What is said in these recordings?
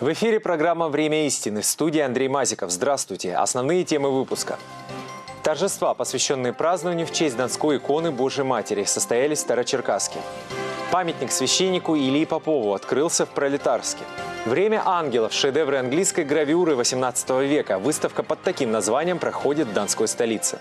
В эфире программа «Время истины». В студии Андрей Мазиков. Здравствуйте. Основные темы выпуска. Торжества, посвященные празднованию в честь Донской иконы Божьей Матери, состоялись в Старочеркасске. Памятник священнику Илии Попову открылся в Пролетарске. «Время ангелов» – шедевры английской гравюры XVIII века. Выставка под таким названием проходит в Донской столице.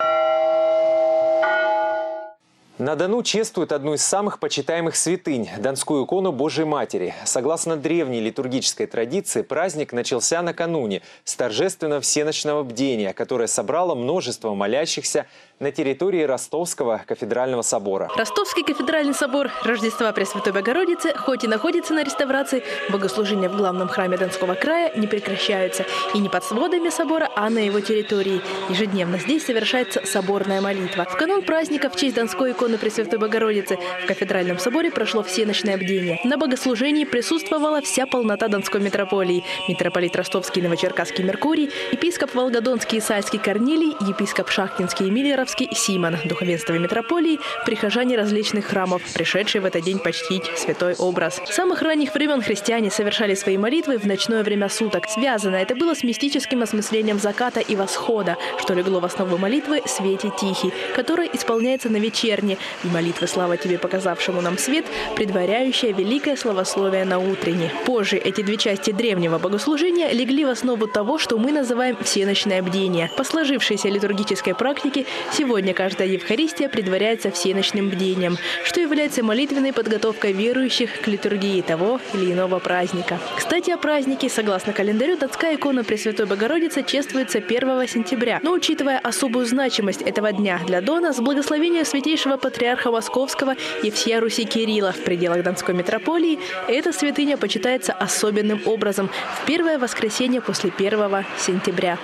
На Дону чествуют одну из самых почитаемых святынь – Донскую икону Божьей Матери. Согласно древней литургической традиции, праздник начался накануне с торжественного всеночного бдения, которое собрало множество молящихся на территории Ростовского кафедрального собора. Ростовский кафедральный собор Рождества Пресвятой Богородицы, хоть и находится на реставрации, богослужения в главном храме Донского края не прекращаются. И не под сводами собора, а на его территории. Ежедневно здесь совершается соборная молитва. В канун праздника в честь Донской иконы Пресвятой Богородицы в кафедральном соборе прошло всеночное бдение. На богослужении присутствовала вся полнота Донской митрополии. Митрополит Ростовский и Новочеркасский Меркурий, епископ Волгодонский и Сальский Корнилий, епископ Шахтинский и Миллеровский Симон, духовенство митрополии, прихожане различных храмов, пришедшие в этот день почтить святой образ. С самых ранних времен христиане совершали свои молитвы в ночное время суток. Связано это было с мистическим осмыслением заката и восхода, что легло в основу молитвы «Свете тихий», которая исполняется на вечерне, и молитвы «Слава тебе, показавшему нам свет», предваряющая великое славословие на утренне. Позже эти две части древнего богослужения легли в основу того, что мы называем всеночное бдение. По сложившейся литургической практике сегодня каждая Евхаристия предваряется всеночным бдением, что является молитвенной подготовкой верующих к литургии того или иного праздника. Кстати, о празднике. Согласно календарю, Донская икона Пресвятой Богородицы чествуется 1 сентября. Но учитывая особую значимость этого дня для Дона, с благословения святейшего патриарха Московского и всея Руси Кирилла в пределах Донской митрополии, эта святыня почитается особенным образом в первое воскресенье после 1 сентября.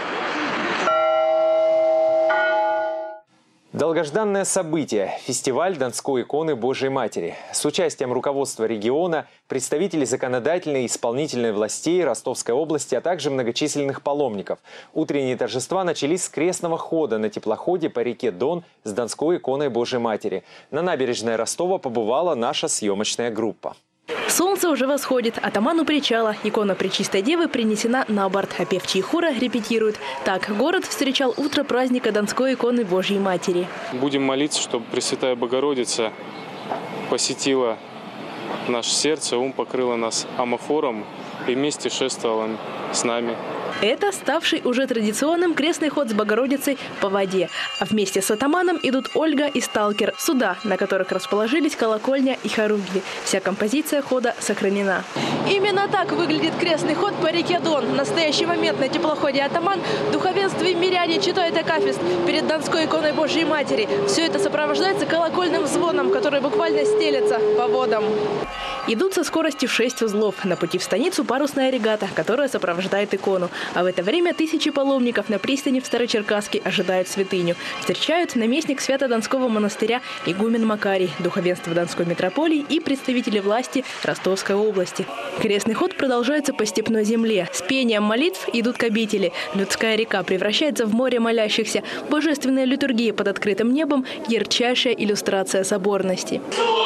Долгожданное событие – фестиваль Донской иконы Божьей Матери. С участием руководства региона, представителей законодательной и исполнительной властей Ростовской области, а также многочисленных паломников. Утренние торжества начались с крестного хода на теплоходе по реке Дон с Донской иконой Божьей Матери. На набережной Ростова побывала наша съемочная группа. Солнце уже восходит. Атаман у причала. Икона Пречистой Девы принесена на борт, а певчие хора репетируют. Так город встречал утро праздника Донской иконы Божьей Матери. Будем молиться, чтобы Пресвятая Богородица посетила наше сердце, ум, покрыла нас амофором и вместе шествовала с нами. Это ставший уже традиционным крестный ход с Богородицей по воде. А вместе с атаманом идут Ольга и Сталкер, суда, на которых расположились колокольня и хоругви. Вся композиция хода сохранена. Именно так выглядит крестный ход по реке Дон. В настоящий момент на теплоходе «Атаман» духовенство и миряне читают акафист перед Донской иконой Божьей Матери. Все это сопровождается колокольным звоном, который буквально стелется по водам. Идут со скоростью 6 узлов. На пути в станицу парусная регата, которая сопровождает икону. А в это время тысячи паломников на пристани в Старочеркасске ожидают святыню. Встречают наместник Свято-Донского монастыря игумен Макарий, духовенство Донской митрополии и представители власти Ростовской области. Крестный ход продолжается по степной земле. С пением молитв идут к обители. Людская река превращается в море молящихся. Божественная литургия под открытым небом – ярчайшая иллюстрация соборности.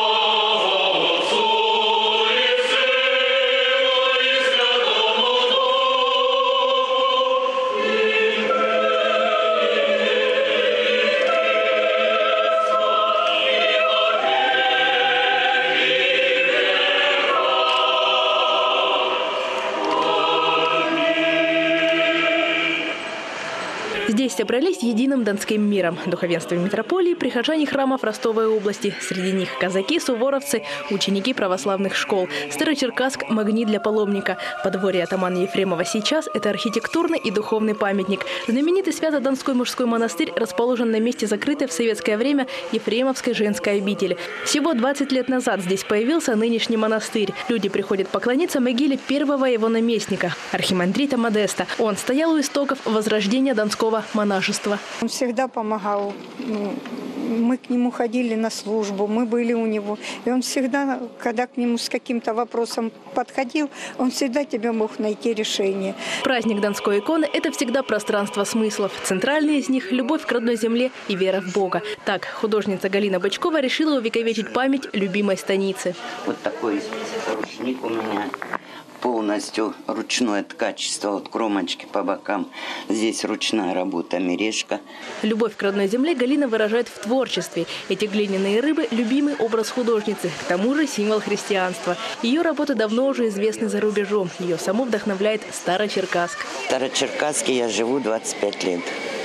Здесь собрались единым донским миром. Духовенство митрополии, прихожане храмов Ростовой области. Среди них казаки, суворовцы, ученики православных школ. Старочеркасск – магнит для паломника. Подворье атамана Ефремова сейчас – это архитектурный и духовный памятник. Знаменитый Свято-Донской мужской монастырь расположен на месте закрытой в советское время Ефремовской женской обители. Всего 20 лет назад здесь появился нынешний монастырь. Люди приходят поклониться могиле первого его наместника – архимандрита Модеста. Он стоял у истоков возрождения Донского монашества. Он всегда помогал. Мы к нему ходили на службу, мы были у него. И он всегда, когда к нему с каким-то вопросом подходил, он всегда тебе мог найти решение. Праздник Донской иконы – это всегда пространство смыслов. Центральный из них – любовь к родной земле и вера в Бога. Так, художница Галина Бычкова решила увековечить память любимой станицы. Вот такой ручник у меня. полностью ручное ткачество, вот кромочки по бокам. Здесь ручная работа, мережка. Любовь к родной земле Галина выражает в творчестве. Эти глиняные рыбы – любимый образ художницы, к тому же символ христианства. Ее работы давно уже известны за рубежом. Ее саму вдохновляет Старочеркасск. В Старочеркасске я живу 25 лет.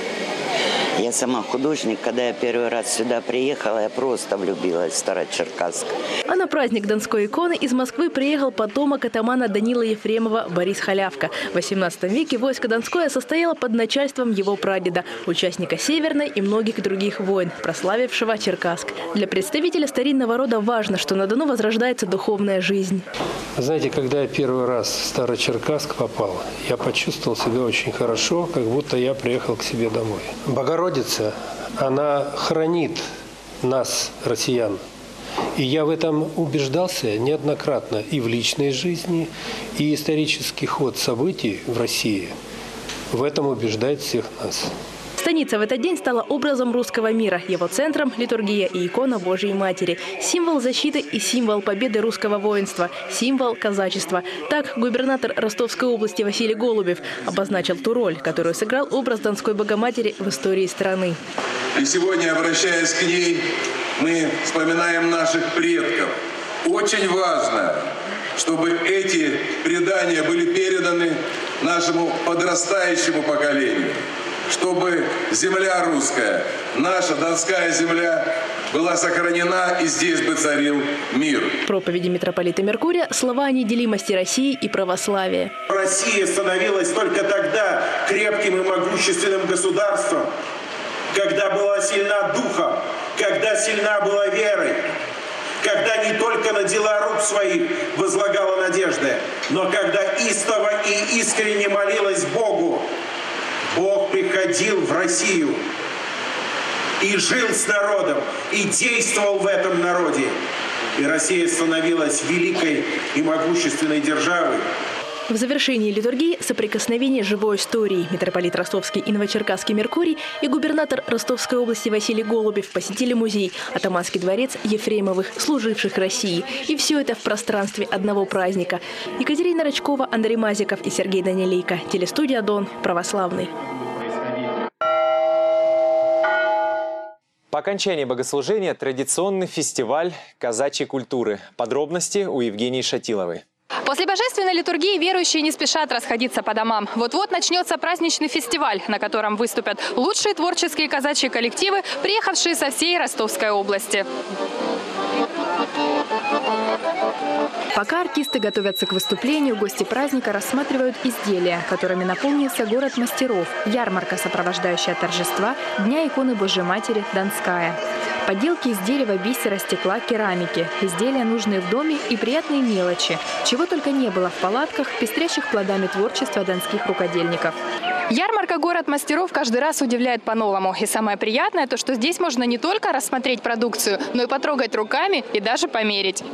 Я сама художник. Когда я первый раз сюда приехала, я просто влюбилась в Старочеркасск. А на праздник Донской иконы из Москвы приехал потомок атамана Данила Ефремова Борис Халявка. В XVIII веке войско Донское состояло под начальством его прадеда, участника Северной и многих других войн, прославившего Черкасск. Для представителя старинного рода важно, что на Дону возрождается духовная жизнь. Знаете, когда я первый раз в Старочеркасск попал, я почувствовал себя очень хорошо, как будто я приехал к себе домой. Богородица, она хранит нас, россиян. И я в этом убеждался неоднократно и в личной жизни, и исторический ход событий в России в этом убеждает всех нас. Станица в этот день стала образом русского мира. Его центром – литургия и икона Божией Матери. Символ защиты и символ победы русского воинства. Символ казачества. Так губернатор Ростовской области Василий Голубев обозначил ту роль, которую сыграл образ Донской Богоматери в истории страны. И сегодня, обращаясь к ней, мы вспоминаем наших предков. Очень важно, чтобы эти предания были переданы нашему подрастающему поколению. Чтобы земля русская, наша Донская земля, была сохранена и здесь бы царил мир. Проповеди митрополита Меркурия – слова о неделимости России и православия. Россия становилась только тогда крепким и могущественным государством, когда была сильна духом, когда сильна была верой, когда не только на дела рук своих возлагала надежды, но когда истово и искренне молилась Богу. Бог приходил в Россию и жил с народом, и действовал в этом народе. И Россия становилась великой и могущественной державой. В завершении литургии соприкосновение живой истории. Митрополит Ростовский и Новочеркасский Меркурий и губернатор Ростовской области Василий Голубев посетили музей «Атаманский дворец Ефремовых, служивших России». И все это в пространстве одного праздника. Екатерина Рачкова, Андрей Мазиков и Сергей Данилейко. Телестудия «Дон», православный. По окончании богослужения традиционный фестиваль казачьей культуры. Подробности у Евгении Шатиловой. После божественной литургии верующие не спешат расходиться по домам. Вот-вот начнется праздничный фестиваль, на котором выступят лучшие творческие казачьи коллективы, приехавшие со всей Ростовской области. Пока артисты готовятся к выступлению, гости праздника рассматривают изделия, которыми наполнился город мастеров. Ярмарка, сопровождающая торжества Дня иконы Божией Матери Донская. Поделки из дерева, бисера, стекла, керамики. Изделия, нужные в доме, и приятные мелочи. Чего только не было в палатках, пестрящих плодами творчества донских рукодельников. Ярмарка «Город мастеров» каждый раз удивляет по-новому. И самое приятное то, что здесь можно не только рассмотреть продукцию, но и потрогать руками и даже померить.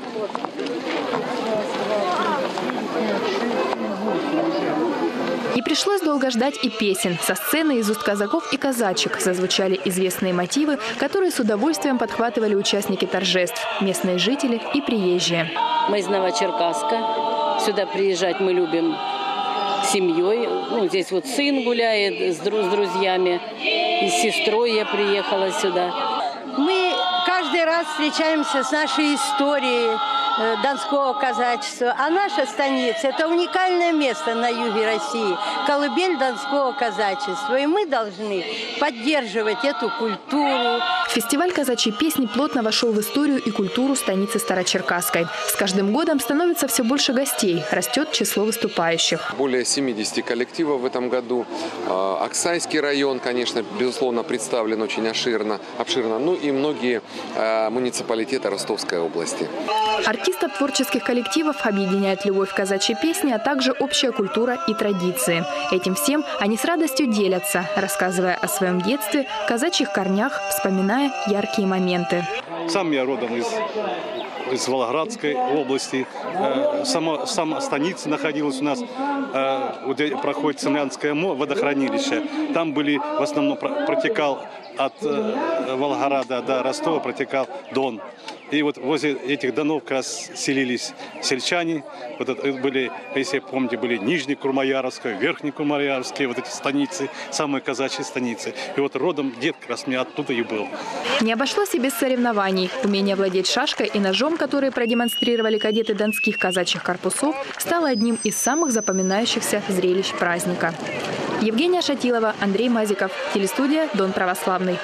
Не пришлось долго ждать и песен. Со сцены из уст казаков и казачек зазвучали известные мотивы, которые с удовольствием подхватывали участники торжеств, местные жители и приезжие. Мы из Новочеркасска. Сюда приезжать мы любим семьей. Ну, здесь вот сын гуляет с друзьями. И с сестрой я приехала сюда. Мы каждый раз встречаемся с нашей историей донского казачества. А наша станица – это уникальное место на юге России, колыбель донского казачества. И мы должны поддерживать эту культуру. Фестиваль казачьей песни плотно вошел в историю и культуру станицы Старочеркасской. С каждым годом становится все больше гостей, растет число выступающих. Более 70 коллективов в этом году. Аксайский район, конечно, безусловно, представлен очень обширно. Ну и многие муниципалитеты Ростовской области. Артистов творческих коллективов объединяет любовь к казачьей песне, а также общая культура и традиции. Этим всем они с радостью делятся, рассказывая о своем детстве, казачьих корнях, вспоминая яркие моменты. Сам я родом из Волгоградской области. Сама станица находилась у нас, где проходит Цемлянское водохранилище. Там были, в основном протекал от Волгограда до Ростова протекал Дон. И вот возле этих домов как раз селились сельчане. Вот это были, если помните, были Нижнекурмаярская, Верхнекурмаярская, вот эти станицы, самые казачьи станицы. И вот родом дед как раз мне оттуда и был. Не обошлось и без соревнований. Умение владеть шашкой и ножом, которые продемонстрировали кадеты донских казачьих корпусов, стало одним из самых запоминающихся зрелищ праздника. Евгения Шатилова, Андрей Мазиков. Телестудия «Дон Православный».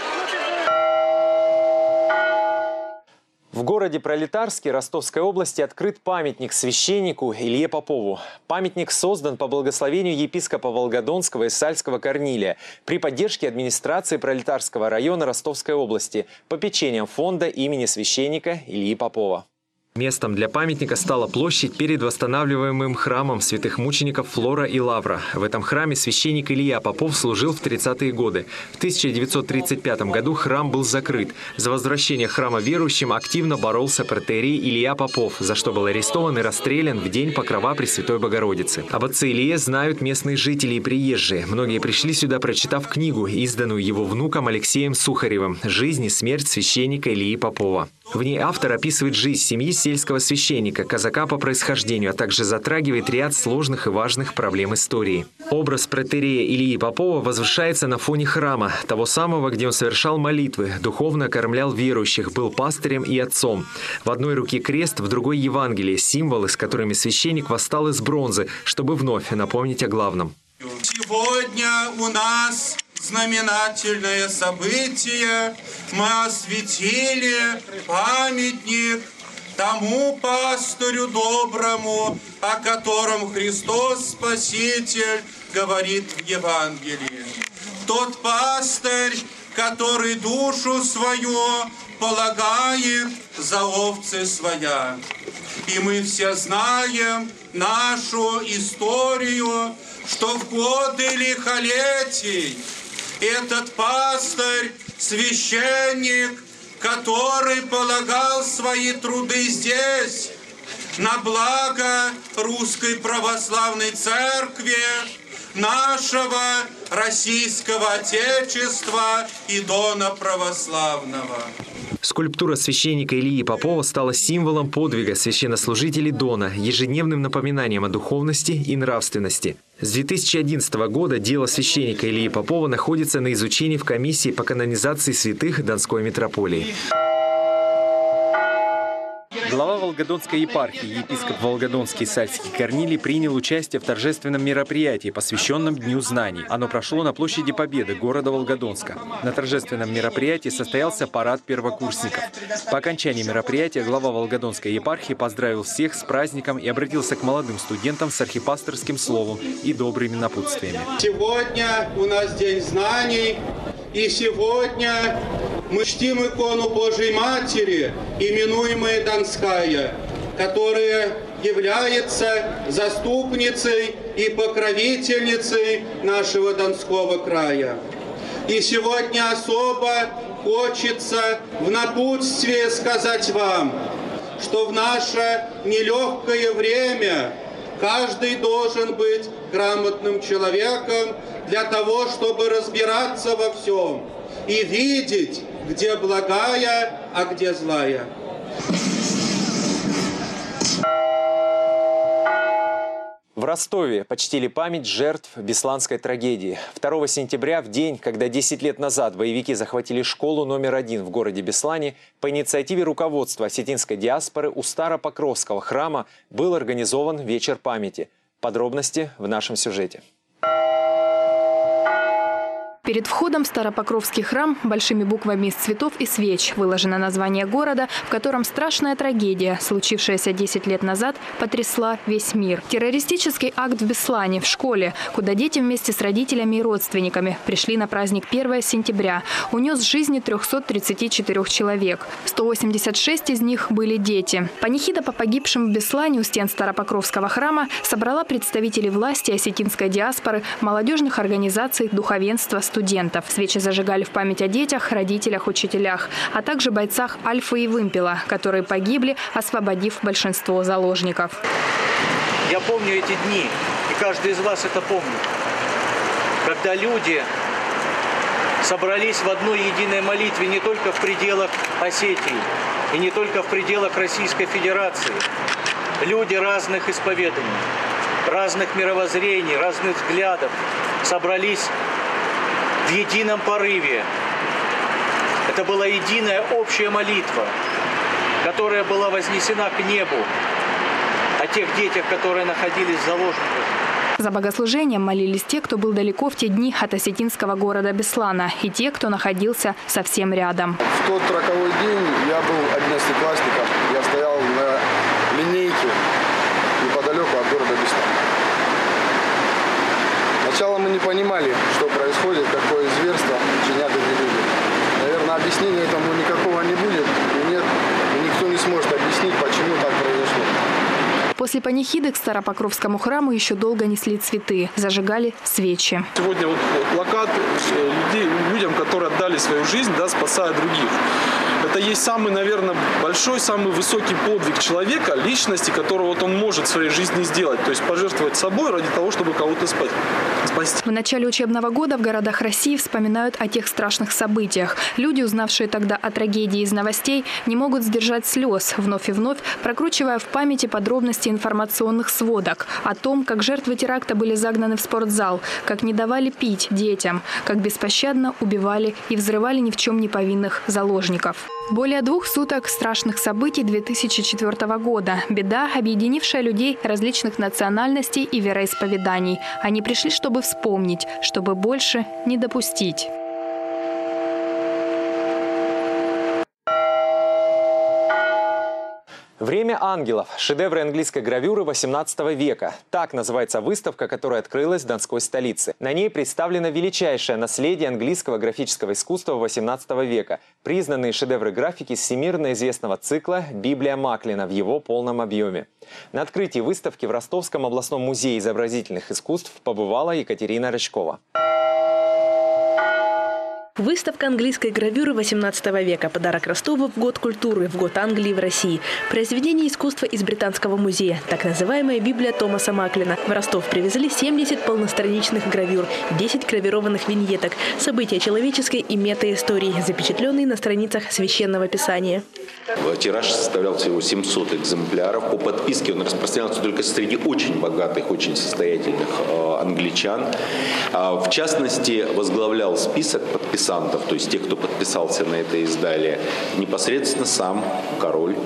В городе Пролетарске Ростовской области открыт памятник священнику Илье Попову. Памятник создан по благословению епископа Волгодонского и Сальского Корнилия при поддержке администрации Пролетарского района Ростовской области попечением фонда имени священника Ильи Попова. Местом для памятника стала площадь перед восстанавливаемым храмом святых мучеников Флора и Лавра. В этом храме священник Илья Попов служил в 30-е годы. В 1935 году храм был закрыт. За возвращение храма верующим активно боролся протоиерей Илья Попов, за что был арестован и расстрелян в день Покрова Пресвятой Богородицы. Об отце Илье знают местные жители и приезжие. Многие пришли сюда, прочитав книгу, изданную его внуком Алексеем Сухаревым «Жизнь и смерть священника Ильи Попова». В ней автор описывает жизнь семьи сельского священника, казака по происхождению, а также затрагивает ряд сложных и важных проблем истории. Образ протоиерея Ильи Попова возвышается на фоне храма, того самого, где он совершал молитвы, духовно окормлял верующих, был пастырем и отцом. В одной руке крест, в другой Евангелие, символы, с которыми священник восстал из бронзы, чтобы вновь напомнить о главном. Сегодня у нас знаменательное событие. Мы осветили памятник тому пастырю доброму, о котором Христос Спаситель говорит в Евангелии. Тот пастырь, который душу свою полагает за овцы своя. И мы все знаем нашу историю, что в годы лихолетий этот пастырь, священник, который полагал свои труды здесь, на благо Русской Православной Церкви, нашего Российского Отечества и Дона Православного. Скульптура священника Ильи Попова стала символом подвига священнослужителей Дона, ежедневным напоминанием о духовности и нравственности. С 2011 года дело священника Ильи Попова находится на изучении в комиссии по канонизации святых Донской митрополии. Глава Волгодонской епархии, епископ Волгодонский и Сальский Корнилий, принял участие в торжественном мероприятии, посвященном Дню знаний. Оно прошло на площади Победы города Волгодонска. На торжественном мероприятии состоялся парад первокурсников. По окончании мероприятия глава Волгодонской епархии поздравил всех с праздником и обратился к молодым студентам с архипасторским словом и добрыми напутствиями. Сегодня у нас День знаний, и сегодня мы чтим икону Божьей Матери, именуемая Донская, которая является заступницей и покровительницей нашего Донского края. И сегодня особо хочется в напутствие сказать вам, что в наше нелегкое время каждый должен быть грамотным человеком для того, чтобы разбираться во всем и видеть, где благая, а где злая. В Ростове почтили память жертв Бесланской трагедии. 2 сентября, в день, когда 10 лет назад боевики захватили школу номер 1 в городе Беслане, по инициативе руководства осетинской диаспоры у Старопокровского храма был организован вечер памяти. Подробности в нашем сюжете. Перед входом в Старопокровский храм большими буквами из цветов и свеч выложено название города, в котором страшная трагедия, случившаяся 10 лет назад, потрясла весь мир. Террористический акт в Беслане, в школе, куда дети вместе с родителями и родственниками пришли на праздник 1 сентября, унес жизни 334 человек. 186 из них были дети. Панихида по погибшим в Беслане у стен Старопокровского храма собрала представителей власти, осетинской диаспоры, молодежных организаций, духовенства, студентов. Свечи зажигали в память о детях, родителях, учителях, а также бойцах Альфы и Вымпела, которые погибли, освободив большинство заложников. Я помню эти дни, и каждый из вас это помнит, когда люди собрались в одной единой молитве не только в пределах Осетии и не только в пределах Российской Федерации. Люди разных исповеданий, разных мировоззрений, разных взглядов собрались в едином порыве. Это была единая общая молитва, которая была вознесена к небу о тех детях, которые находились в заложниках. За богослужением молились те, кто был далеко в те дни от осетинского города Беслана, и те, кто находился совсем рядом. В тот роковой день я был одиннадцатиклассником. Я стоял на линейке неподалеку от города Беслана. Сначала мы не понимали, что происходит, какое зверство чинят эти люди. Наверное, объяснения этому никакого не будет. И нет, и никто не сможет объяснить, почему так произошло. После панихиды к Старопокровскому храму еще долго несли цветы, зажигали свечи. Сегодня вот плакат людям, которые отдали свою жизнь, да, спасая других. Это есть самый, наверное, большой, самый высокий подвиг человека, личности, которого вот он может в своей жизни сделать. То есть пожертвовать собой ради того, чтобы кого-то спасти. В начале учебного года в городах России вспоминают о тех страшных событиях. Люди, узнавшие тогда о трагедии из новостей, не могут сдержать слез, вновь и вновь прокручивая в памяти подробности информационных сводок о том, как жертвы теракта были загнаны в спортзал, как не давали пить детям, как беспощадно убивали и взрывали ни в чем не повинных заложников. Более 2 суток страшных событий 2004 года. Беда, объединившая людей различных национальностей и вероисповеданий. Они пришли, чтобы вспомнить, чтобы больше не допустить. «Время ангелов» – шедевры английской гравюры XVIII века. Так называется выставка, которая открылась в Донской столице. На ней представлено величайшее наследие английского графического искусства XVIII века. Признанные шедевры графики всемирно известного цикла «Библия Маклина» в его полном объеме. На открытии выставки в Ростовском областном музее изобразительных искусств побывала Екатерина Рычкова. Выставка английской гравюры XVIII века. Подарок Ростову в год культуры, в год Англии в России. Произведение искусства из Британского музея. Так называемая Библия Томаса Маклина. В Ростов привезли 70 полностраничных гравюр, 10 гравированных виньеток. События человеческой и метаистории, запечатленные на страницах Священного Писания. Тираж составлял всего 700 экземпляров. По подписке он распространялся только среди очень богатых, очень состоятельных англичан. В частности, возглавлял список подписантов, то есть тех, кто подписался на это издание, непосредственно сам король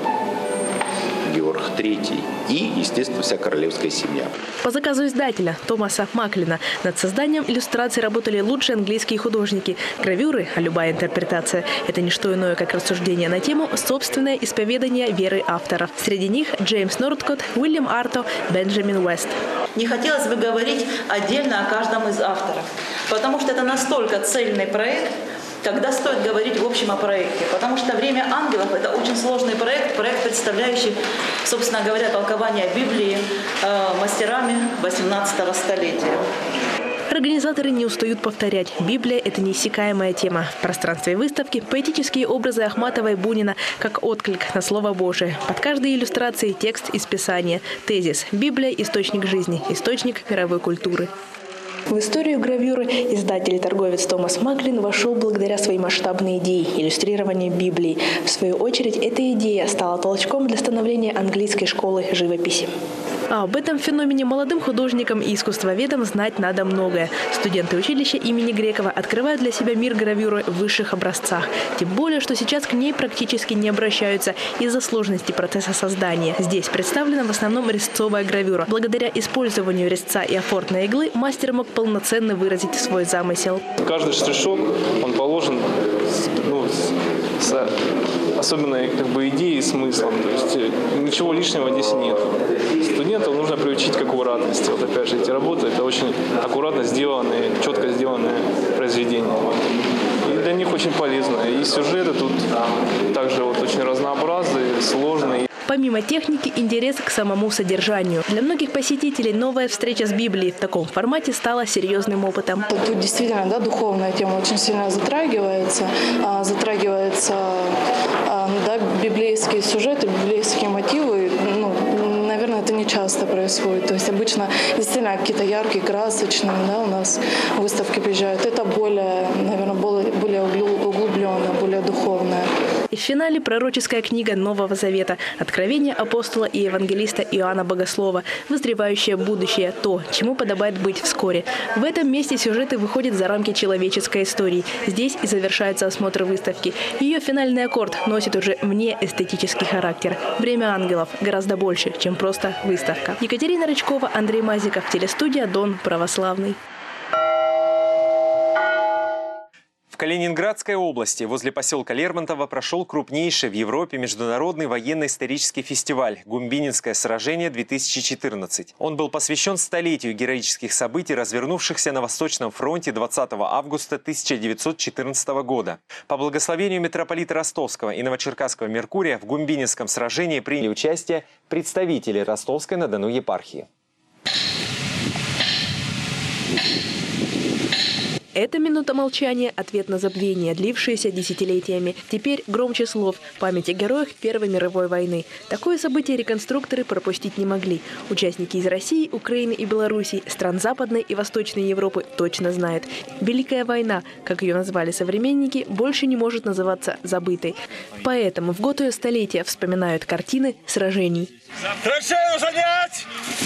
Георг III и, естественно, вся королевская семья. По заказу издателя Томаса Маклина над созданием иллюстраций работали лучшие английские художники. Гравюры, а любая интерпретация – это не что иное, как рассуждение на тему собственное исповедание веры авторов. Среди них Джеймс Нордкотт, Уильям Арто, Бенджамин Уэст. Не хотелось бы говорить отдельно о каждом из авторов, потому что это настолько цельный проект, когда стоит говорить в общем о проекте. Потому что «Время ангелов» – это очень сложный проект, представляющий, собственно говоря, толкование Библии мастерами 18 столетия. Организаторы не устают повторять. Библия – это неиссякаемая тема. В пространстве выставки поэтические образы Ахматова и Бунина как отклик на Слово Божие. Под каждой иллюстрацией текст из Писания. Тезис – Библия – источник жизни, источник мировой культуры. В историю гравюры издатель и торговец Томас Маклин вошел благодаря своей масштабной идее – иллюстрированию Библии. В свою очередь, эта идея стала толчком для становления английской школы живописи. А об этом феномене молодым художникам и искусствоведам знать надо многое. Студенты училища имени Грекова открывают для себя мир гравюры в высших образцах. Тем более, что сейчас к ней практически не обращаются из-за сложности процесса создания. Здесь представлена в основном резцовая гравюра. Благодаря использованию резца и афортной иглы мастер мог полноценно выразить свой замысел. Каждый штришок, он положен с особенной идеей и смыслом. То есть ничего лишнего здесь нет. Студентам нужно приучить к аккуратности. Вот опять же, эти работы – это очень аккуратно сделанные, четко сделанные произведения. И для них очень полезно. И сюжеты тут также очень разнообразные, сложные. Помимо техники, интерес к самому содержанию. Для многих посетителей новая встреча с Библией в таком формате стала серьезным опытом. Тут действительно духовная тема очень сильно затрагивается. Библейские сюжеты, библейские мотивы. Наверное, это не часто происходит. То есть обычно действительно какие-то яркие, красочные, у нас выставки приезжают. Это более И в финале пророческая книга Нового Завета «Откровение апостола и евангелиста Иоанна Богослова. Вызревающее будущее. То, чему подобает быть вскоре». В этом месте сюжеты выходят за рамки человеческой истории. Здесь и завершается осмотр выставки. Ее финальный аккорд носит уже внеэстетический характер. «Время ангелов» гораздо больше, чем просто выставка. Екатерина Рычкова, Андрей Мазиков, телестудия «Дон. Православный». В Калининградской области возле поселка Лермонтово прошел крупнейший в Европе международный военно-исторический фестиваль «Гумбининское сражение-2014». Он был посвящен столетию героических событий, развернувшихся на Восточном фронте 20 августа 1914 года. По благословению митрополита Ростовского и Новочеркасского Меркурия в Гумбининском сражении приняли участие представители Ростовской-на-Дону епархии. Эта минута молчания – ответ на забвение, длившееся десятилетиями. Теперь громче слов – память о героях Первой мировой войны. Такое событие реконструкторы пропустить не могли. Участники из России, Украины и Белоруссии, стран Западной и Восточной Европы точно знают. Великая война, как ее назвали современники, больше не может называться забытой. Поэтому в год ее столетия вспоминают картины сражений. Траншею занять!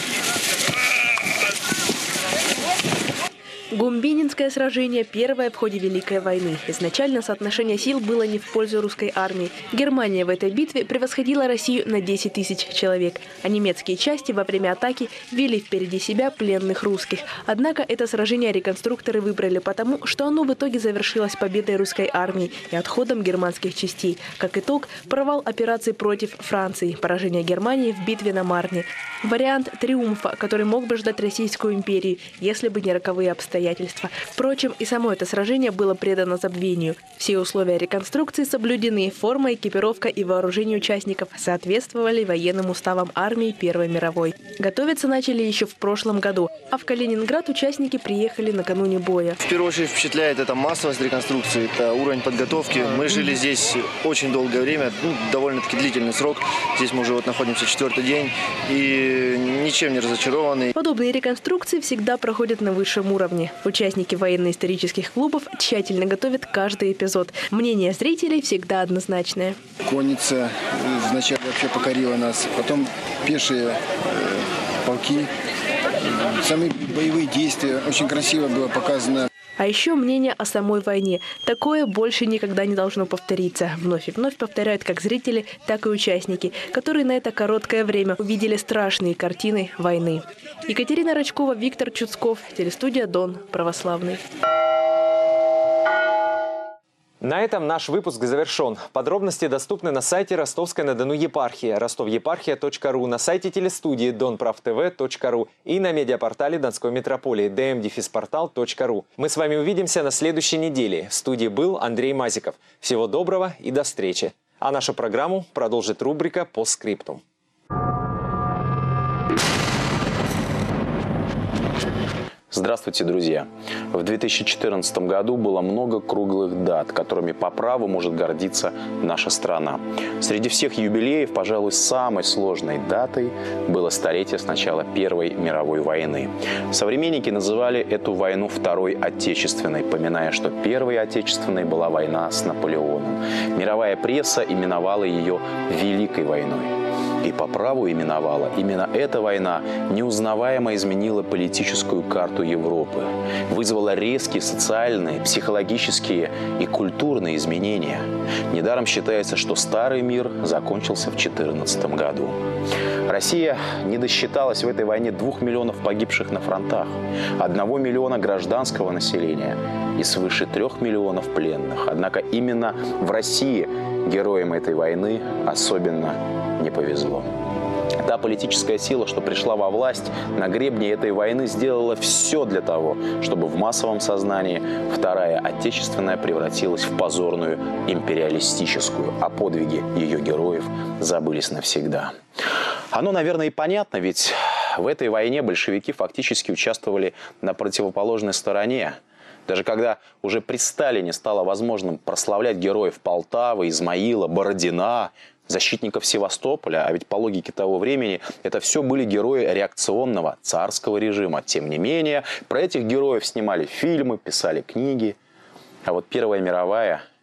Гумбининское сражение – первое в ходе Великой войны. Изначально соотношение сил было не в пользу русской армии. Германия в этой битве превосходила Россию на 10 тысяч человек, а немецкие части во время атаки вели впереди себя пленных русских. Однако это сражение реконструкторы выбрали потому, что оно в итоге завершилось победой русской армии и отходом германских частей. Как итог – провал операции против Франции, поражение Германии в битве на Марне. Вариант триумфа, который мог бы ждать Российскую империю, если бы не роковые обстоятельства. Впрочем, и само это сражение было предано забвению. Все условия реконструкции соблюдены, форма, экипировка и вооружение участников соответствовали военным уставам армии Первой мировой. Готовиться начали еще в прошлом году, а в Калининград участники приехали накануне боя. В первую очередь впечатляет это массовость реконструкции, это уровень подготовки. Мы жили здесь очень долгое время, довольно-таки длительный срок. Здесь мы уже находимся 4-й день и ничем не разочарованы. Подобные реконструкции всегда проходят на высшем уровне. Участники военно-исторических клубов тщательно готовят каждый эпизод. Мнение зрителей всегда однозначное. Конница вначале вообще покорила нас, потом пешие полки, сами боевые действия. Очень красиво было показано. А еще мнение о самой войне. Такое больше никогда не должно повториться. Вновь и вновь повторяют как зрители, так и участники, которые на это короткое время увидели страшные картины войны. Екатерина Рычкова, Виктор Чуцков, телестудия «Дон. Православный». На этом наш выпуск завершен. Подробности доступны на сайте Ростовской-на-Дону епархии, rostovyeparchia.ru, на сайте телестудии donpravtv.ru и на медиапортале Донской митрополии dm-portal.ru. Мы с вами увидимся на следующей неделе. В студии был Андрей Мазиков. Всего доброго и до встречи. А нашу программу продолжит рубрика «Постскриптум». Здравствуйте, друзья! В 2014 году было много круглых дат, которыми по праву может гордиться наша страна. Среди всех юбилеев, пожалуй, самой сложной датой было столетие с начала Первой мировой войны. Современники называли эту войну Второй Отечественной, поминая, что Первой Отечественной была война с Наполеоном. Мировая пресса именовала ее Великой войной. И по праву именовала. Именно эта война неузнаваемо изменила политическую карту Европы, вызвала резкие социальные, психологические и культурные изменения. Недаром считается, что старый мир закончился в 2014 году. Россия не досчиталась в этой войне 2 миллионов погибших на фронтах, 1 миллиона гражданского населения и свыше 3 миллионов пленных. Однако именно в России героям этой войны особенно не повезло. Та политическая сила, что пришла во власть на гребне этой войны, сделала все для того, чтобы в массовом сознании Вторая Отечественная превратилась в позорную империалистическую, а подвиги ее героев забылись навсегда. Оно, наверное, и понятно, ведь в этой войне большевики фактически участвовали на противоположной стороне. Даже когда уже при Сталине стало возможным прославлять героев Полтавы, Измаила, Бородина, защитников Севастополя, а ведь по логике того времени это все были герои реакционного царского режима. Тем не менее, про этих героев снимали фильмы, писали книги. А вот Первая мировая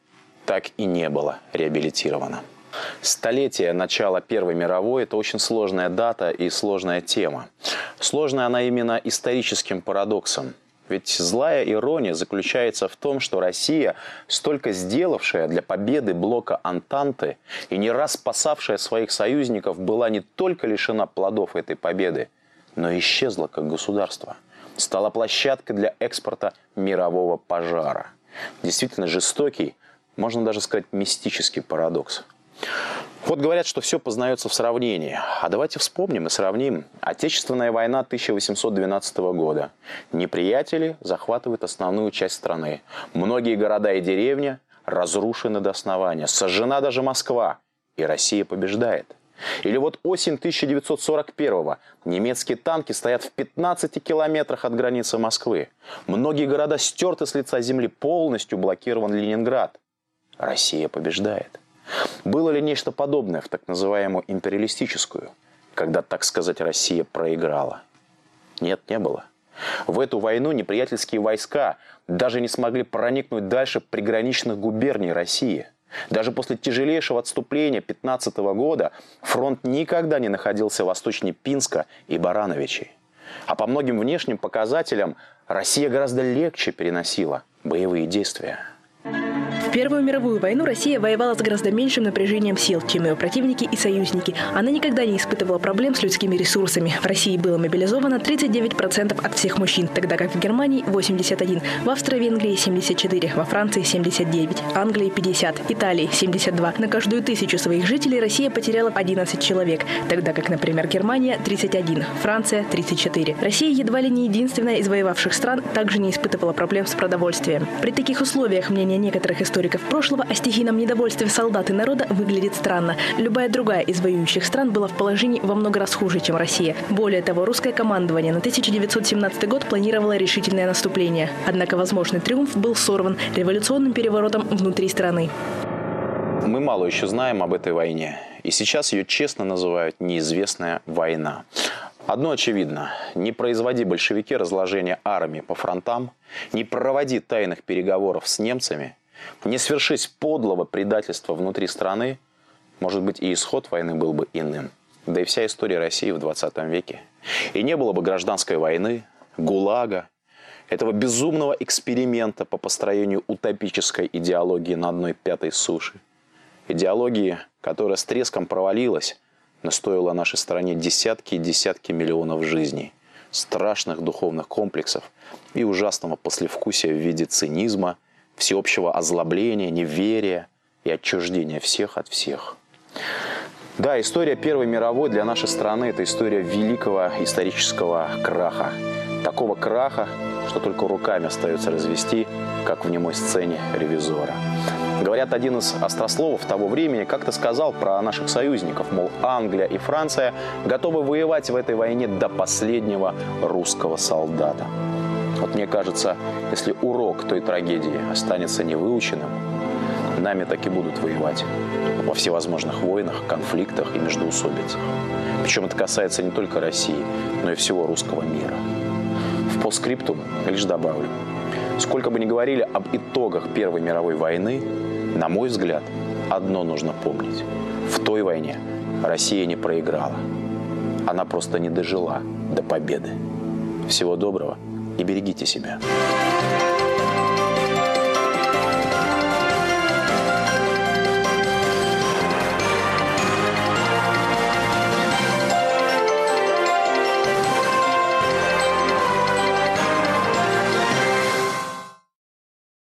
так и не было реабилитировано. Столетие начала Первой мировой – это очень сложная дата и сложная тема. Сложная она именно историческим парадоксом. Ведь злая ирония заключается в том, что Россия, столько сделавшая для победы блока Антанты и не раз спасавшая своих союзников, была не только лишена плодов этой победы, но и исчезла как государство. Стала площадкой для экспорта мирового пожара. Действительно жестокий, можно даже сказать, мистический парадокс. Вот говорят, что все познается в сравнении. А давайте вспомним и сравним. Отечественная война 1812 года. Неприятели захватывают основную часть страны. Многие города и деревни разрушены до основания. Сожжена даже Москва. И Россия побеждает. Или вот осень 1941-го. Немецкие танки стоят в 15 километрах от границы Москвы. Многие города стерты с лица земли. Полностью блокирован Ленинград. Россия побеждает. Было ли нечто подобное в так называемую империалистическую, когда, так сказать, Россия проиграла? Нет, не было. В эту войну неприятельские войска даже не смогли проникнуть дальше приграничных губерний России. Даже после тяжелейшего отступления 15 года фронт никогда не находился восточнее Пинска и Барановичей. А по многим внешним показателям Россия гораздо легче переносила боевые действия. В Первую мировую войну Россия воевала с гораздо меньшим напряжением сил, чем ее противники и союзники. Она никогда не испытывала проблем с людскими ресурсами. В России было мобилизовано 39% от всех мужчин, тогда как в Германии – 81%, в Австро-Венгрии – 74%, во Франции – 79%, Англии – 50%, Италии – 72%. На каждую 1000 своих жителей Россия потеряла 11 человек, тогда как, например, Германия – 31%, Франция – 34%. Россия едва ли не единственная из воевавших стран также не испытывала проблем с продовольствием. При таких условиях мнение некоторых историков прошлого о стихийном недовольстве солдат и народа выглядит странно. Любая другая из воюющих стран была в положении во много раз хуже, чем Россия. Более того, русское командование на 1917 год планировало решительное наступление. Однако возможный триумф был сорван революционным переворотом внутри страны. Мы мало еще знаем об этой войне. И сейчас ее честно называют «неизвестная война». Одно очевидно. Не производи большевики разложения армии по фронтам, не проводи тайных переговоров с немцами, не свершись подлого предательства внутри страны, может быть, и исход войны был бы иным. Да и вся история России в 20 веке. И не было бы гражданской войны, ГУЛАГа, этого безумного эксперимента по построению утопической идеологии на 1/5 суши. Идеологии, которая с треском провалилась, но стоила нашей стране десятки и десятки миллионов жизней, страшных духовных комплексов и ужасного послевкусия в виде цинизма, всеобщего озлобления, неверия и отчуждения всех от всех. Да, история Первой мировой для нашей страны – это история великого исторического краха. Такого краха, что только руками остается развести, как в немой сцене «Ревизора». Говорят, один из острословов того времени как-то сказал про наших союзников, мол, Англия и Франция готовы воевать в этой войне до последнего русского солдата. Вот мне кажется, если урок той трагедии останется невыученным, нами так и будут воевать во всевозможных войнах, конфликтах и междоусобицах. Причем это касается не только России, но и всего русского мира. В постскриптум лишь добавлю. Сколько бы ни говорили об итогах Первой мировой войны, на мой взгляд, одно нужно помнить. В той войне Россия не проиграла. Она просто не дожила до победы. Всего доброго и берегите себя.